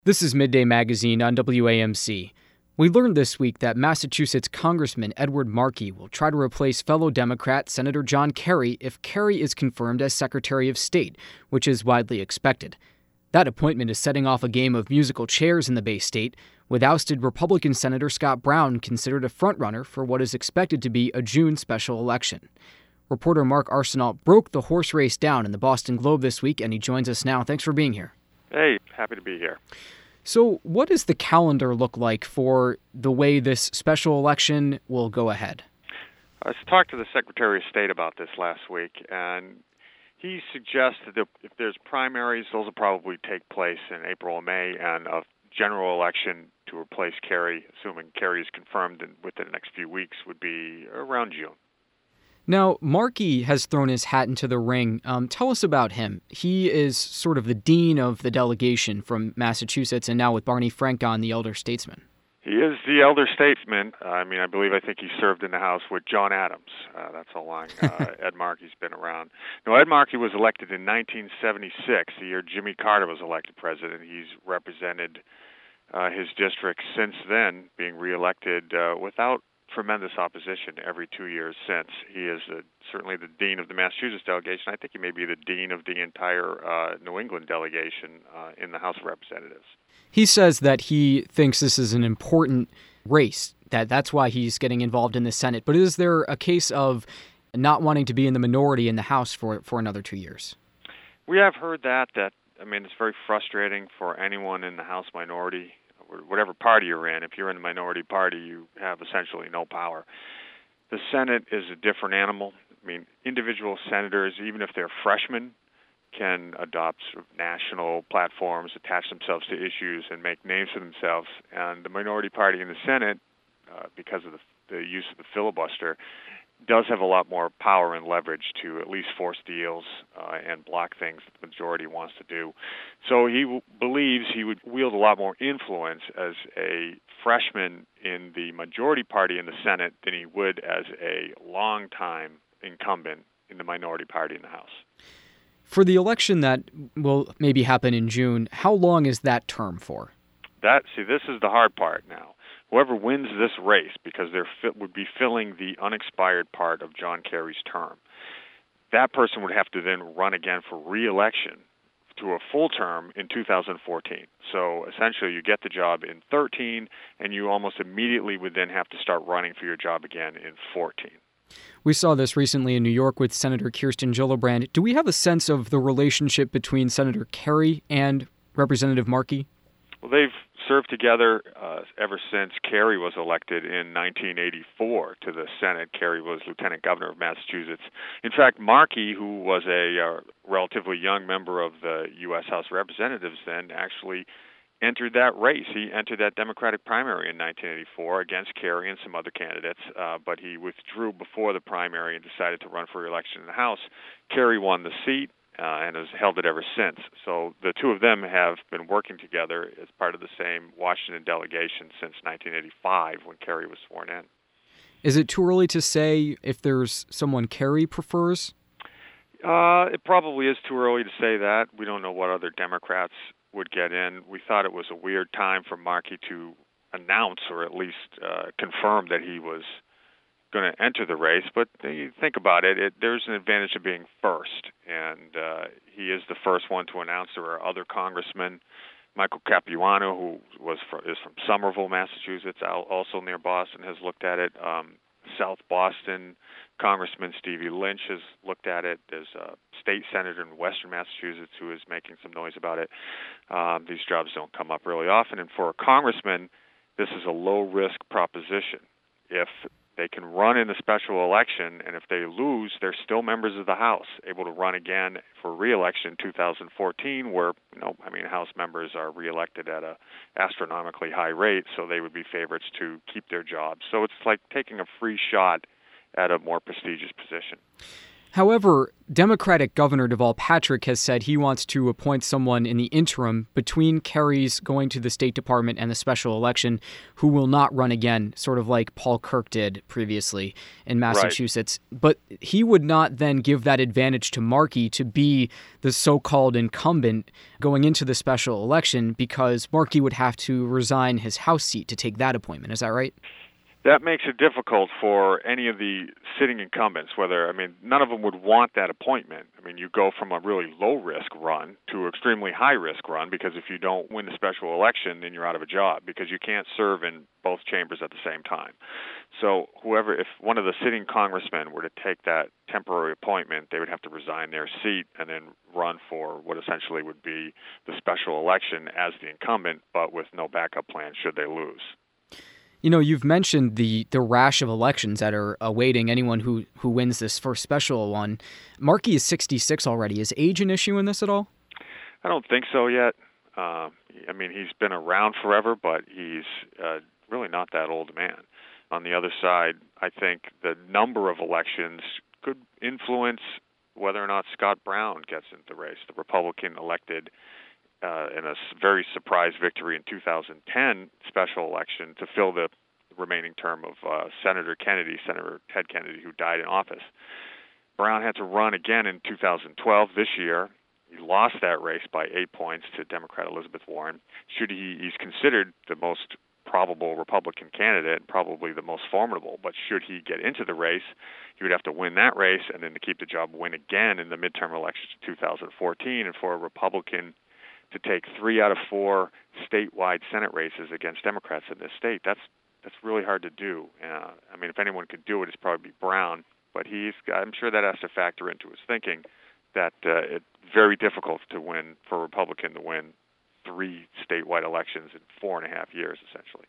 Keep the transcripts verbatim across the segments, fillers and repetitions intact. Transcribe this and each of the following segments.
This is Midday Magazine on W A M C. We learned this week that Massachusetts Congressman Edward Markey will try to replace fellow Democrat Senator John Kerry if Kerry is confirmed as Secretary of State, which is widely expected. That appointment is setting off a game of musical chairs in the Bay State, with ousted Republican Senator Scott Brown considered a frontrunner for what is expected to be a June special election. Reporter Mark Arsenault broke the horse race down in the Boston Globe this week, and he joins us now. Thanks for being here. Hey, happy to be here. So what does the calendar look like for the way this special election will go ahead? I talked to the Secretary of State about this last week, and he suggests that if there's primaries, those will probably take place in April or May, and a general election to replace Kerry, assuming Kerry is confirmed in, within the next few weeks, would be around June. Now, Markey has thrown his hat into the ring. Um, tell us about him. He is sort of the dean of the delegation from Massachusetts, and now with Barney Frank on, the elder statesman. He is the elder statesman. I mean, I believe I think he served in the House with John Adams. Uh, that's how long uh, Ed Markey's been around. No, Ed Markey was elected in nineteen seventy-six, the year Jimmy Carter was elected president. He's represented uh, his district since then, being reelected uh, without tremendous opposition every two years since. He is uh, certainly the dean of the Massachusetts delegation. I think he may be the dean of the entire uh, New England delegation uh, in the House of Representatives. He says that he thinks this is an important race, that that's why he's getting involved in the Senate. But is there a case of not wanting to be in the minority in the House for, for another two years? We have heard that. That I mean, it's very frustrating for anyone in the House minority, whatever party you're in. If you're in the minority party, you have essentially no power. The Senate is a different animal. I mean, individual senators, even if they're freshmen, can adopt sort of national platforms, attach themselves to issues, and make names for themselves. And the minority party in the Senate, uh, because of the, the use of the filibuster, does have a lot more power and leverage to at least force deals uh, and block things that the majority wants to do. So he w- believes he would wield a lot more influence as a freshman in the majority party in the Senate than he would as a longtime incumbent in the minority party in the House. For the election that will maybe happen in June, how long is that term for? That see, this is the hard part now. Whoever wins this race, because they would be filling the unexpired part of John Kerry's term, that person would have to then run again for re-election to a full term in two thousand fourteen. So essentially you get the job in thirteen, and you almost immediately would then have to start running for your job again in fourteen. We saw this recently in New York with Senator Kirsten Gillibrand. Do we have a sense of the relationship between Senator Kerry and Representative Markey? Well, they've served together uh, ever since Kerry was elected in nineteen eighty-four to the Senate. Kerry was lieutenant governor of Massachusetts. In fact, Markey, who was a uh, relatively young member of the U S House of Representatives then, actually entered that race. He entered that Democratic primary in nineteen eighty-four against Kerry and some other candidates, uh, but he withdrew before the primary and decided to run for re-election in the House. Kerry won the seat uh, and has held it ever since. So the two of them have been working together as part of the same Washington delegation since nineteen eighty-five when Kerry was sworn in. Is it too early to say if there's someone Kerry prefers? Uh, it probably is too early to say that. We don't know what other Democrats would get in. We thought it was a weird time for Markey to announce or at least uh, confirm that he was going to enter the race. But you think about it, it, there's an advantage of being first, and uh, he is the first one to announce. There are other congressmen. Michael Capuano, who was from, is from Somerville, Massachusetts, also near Boston, has looked at it. Um, South Boston Congressman Stevie Lynch has looked at it. There's a state senator in Western Massachusetts who is making some noise about it. Um, these jobs don't come up really often. And for a congressman, this is a low-risk proposition. If they can run in a special election, and if they lose, they're still members of the House, able to run again for re-election in two thousand fourteen, where, you know, I mean, House members are re-elected at a astronomically high rate, so they would be favorites to keep their jobs. So it's like taking a free shot at a more prestigious position. However, Democratic Governor Deval Patrick has said he wants to appoint someone in the interim between Kerry's going to the State Department and the special election who will not run again, sort of like Paul Kirk did previously in Massachusetts. Right. But he would not then give that advantage to Markey to be the so-called incumbent going into the special election because Markey would have to resign his House seat to take that appointment. Is that right? That makes it difficult for any of the sitting incumbents, whether, I mean, none of them would want that appointment. I mean, you go from a really low-risk run to an extremely high-risk run because if you don't win the special election, then you're out of a job because you can't serve in both chambers at the same time. So whoever, if one of the sitting congressmen were to take that temporary appointment, they would have to resign their seat and then run for what essentially would be the special election as the incumbent, but with no backup plan should they lose. You know, you've mentioned the, the rash of elections that are awaiting anyone who, who wins this first special one. Markey is sixty-six already. Is age an issue in this at all? I don't think so yet. Uh, I mean, he's been around forever, but he's uh, really not that old a man. On the other side, I think the number of elections could influence whether or not Scott Brown gets into the race, the Republican elected Uh, in a very surprise victory in two thousand ten special election to fill the remaining term of uh, Senator Kennedy, Senator Ted Kennedy, who died in office. Brown had to run again in two thousand twelve this year. He lost that race by eight points to Democrat Elizabeth Warren. Should he, he's considered the most probable Republican candidate and probably the most formidable, but should he get into the race, he would have to win that race and then to keep the job win again in the midterm elections of two thousand fourteen. And for a Republican to take three out of four statewide Senate races against Democrats in this state, that's that's really hard to do. Uh, I mean, if anyone could do it, it's probably Brown, but he's I'm sure that has to factor into his thinking that uh, it's very difficult to win, for a Republican to win three statewide elections in four and a half years, essentially.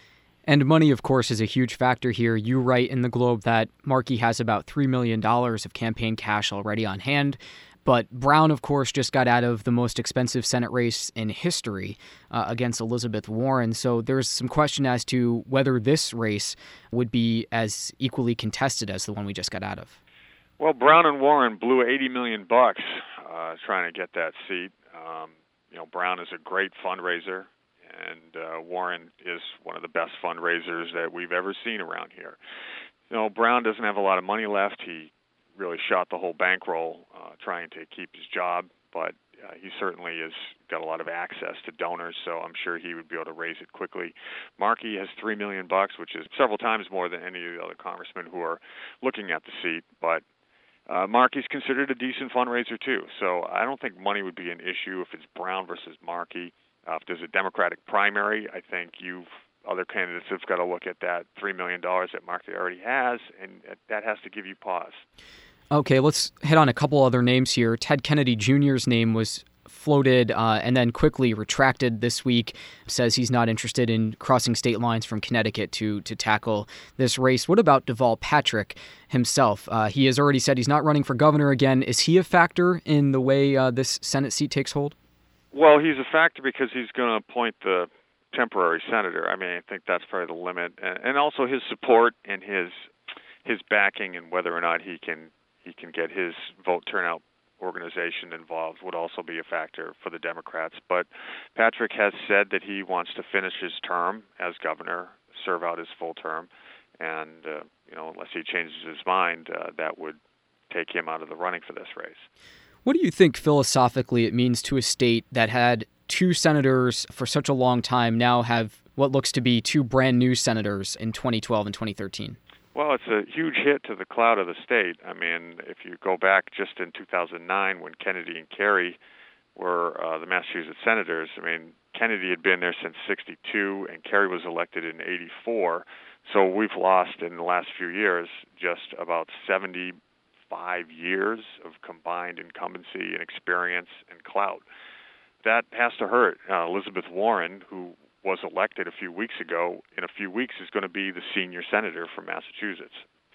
And money, of course, is a huge factor here. You write in the Globe that Markey has about three million dollars of campaign cash already on hand. But Brown, of course, just got out of the most expensive Senate race in history uh, against Elizabeth Warren. So there's some question as to whether this race would be as equally contested as the one we just got out of. Well, Brown and Warren blew eighty million bucks uh, trying to get that seat. Um, you know, Brown is a great fundraiser, and uh, Warren is one of the best fundraisers that we've ever seen around here. You know, Brown doesn't have a lot of money left. He really shot the whole bankroll uh, trying to keep his job, but uh, he certainly has got a lot of access to donors, so I'm sure he would be able to raise it quickly. Markey has three million bucks, which is several times more than any of the other congressmen who are looking at the seat, but uh, Markey's considered a decent fundraiser too, so I don't think money would be an issue if it's Brown versus Markey. Uh, if there's a Democratic primary, I think you've other candidates have got to look at that three million dollars that Markey already has, and that has to give you pause. Okay, let's hit on a couple other names here. Ted Kennedy Junior's name was floated uh, and then quickly retracted this week, says he's not interested in crossing state lines from Connecticut to to tackle this race. What about Deval Patrick himself? Uh, he has already said he's not running for governor again. Is he a factor in the way uh, this Senate seat takes hold? Well, he's a factor because he's going to appoint the temporary senator. I mean, I think that's probably the limit. And, and also his support and his his backing and whether or not he can he can get his vote turnout organization involved would also be a factor for the Democrats. But Patrick has said that he wants to finish his term as governor, serve out his full term, and uh, you know, unless he changes his mind, uh, that would take him out of the running for this race. What do you think philosophically it means to a state that had two senators for such a long time now have what looks to be two brand new senators in twenty twelve and twenty thirteen? Well, it's a huge hit to the clout of the state. I mean, if you go back just in two thousand nine when Kennedy and Kerry were uh, the Massachusetts senators, I mean, Kennedy had been there since sixty-two and Kerry was elected in eighty-four. So we've lost in the last few years just about seventy-five years of combined incumbency and experience and clout. That has to hurt. Uh, Elizabeth Warren, who was elected a few weeks ago, in a few weeks is going to be the senior senator from Massachusetts.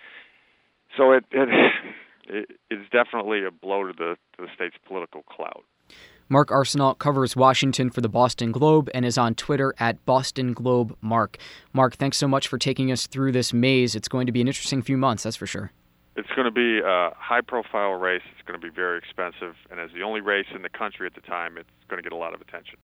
So it, it, it is definitely a blow to the, to the state's political clout. Mark Arsenault covers Washington for the Boston Globe and is on Twitter at Boston Globe Mark. Mark, thanks so much for taking us through this maze. It's going to be an interesting few months, that's for sure. It's going to be a high-profile race. It's going to be very expensive, and as the only race in the country at the time, it's going to get a lot of attention.